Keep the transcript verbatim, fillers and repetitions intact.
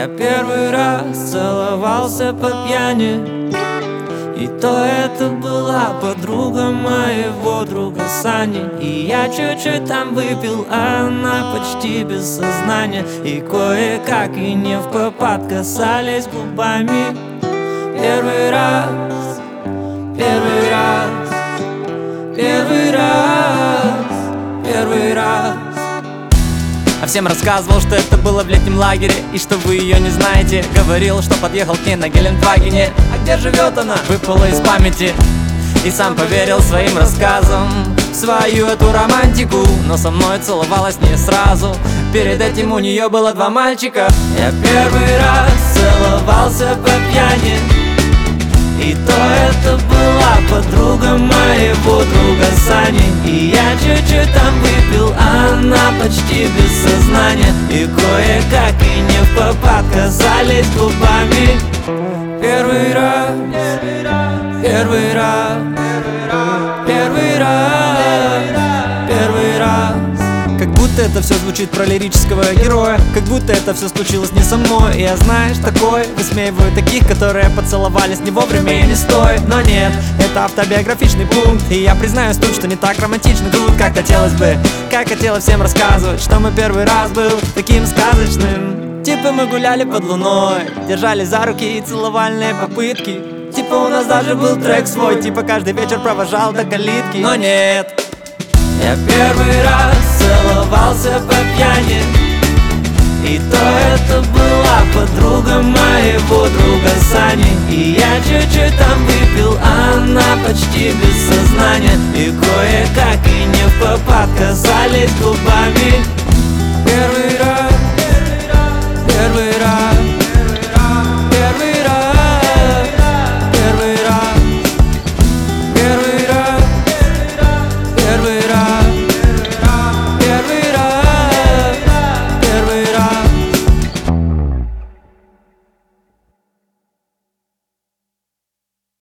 Я первый раз целовался по пьяни, и то это была подруга моего друга Сани. И я чуть-чуть там выпил, а она почти без сознания. И кое-как и не впопад касались губами. Первый раз, первый раз, первый раз, первый раз. А всем рассказывал, что это было в летнем лагере, и что вы ее не знаете. Говорил, что подъехал к ней на Гелендвагене. А где живет она? Выпало из памяти. И сам поверил своим рассказам в свою эту романтику. Но со мной целовалась не сразу. Перед этим у нее было два мальчика. Я первый раз целовался по пьяни, и то это была подруга моего друга Сани. И я чуть-чуть там выпил, а она почти без сознания. И кое-как и не впопад касались губами. Первый раз, первый раз, первый раз, первый раз. Как будто это все звучит про лирического героя, как будто это все случилось не со мной. И я, знаешь, такой, высмеиваю таких, которые поцеловались не вовремя и не стоит. Но нет, это автобиографичный пункт, и я признаюсь тут, что не так романтично круто, как хотелось бы. Как хотелось всем рассказывать, что мой первый раз был таким сказочным. Типа мы гуляли под луной, держали за руки и целовальные попытки. Типа у нас даже был трек свой, типа каждый вечер провожал до калитки. Но нет, я первый раз целовался по пьяни, и то это была подруга моего друга Сани. И я чуть-чуть там выпил, а она почти без сознания. И кое-как и не впопад касались губами.